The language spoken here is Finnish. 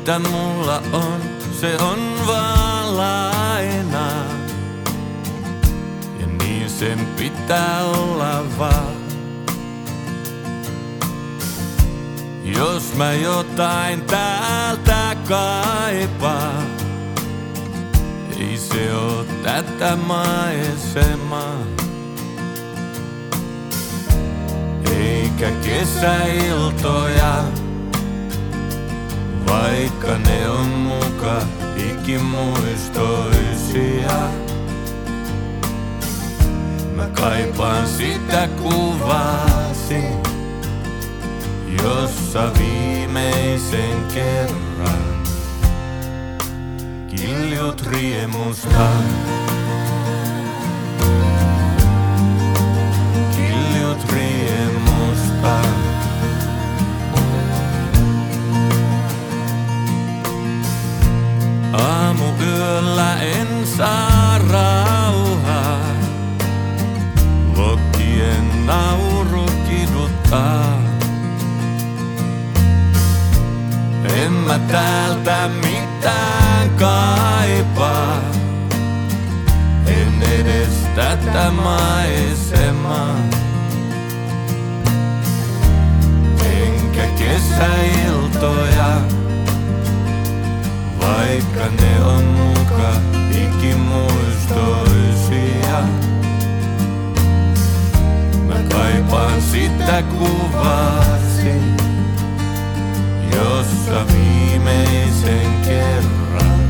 mitä mulla on, se on vaan laina. Ja niin sen pitää olla vaan. Jos mä jotain täältä kaipaan, ei se oo tätä maisemaa. Eikä kesäiltoja, vaikka ne on muka ikimuistoisia. Mä kaipaan sitä kuvasi, jossa viimeisen kerran kiljut riemusta. Kiljut riemusta. Aamuyöllä en saa rauhaa, lokien nauru kiduttaa. En mä täältä mitään kaipaa, en edes tätä maisemaa. Enkä kesäiltoja, vaikka ne on muka ikimuistoisia. Mä kaipaan sitä kuvasi, jossa viimeisen kerran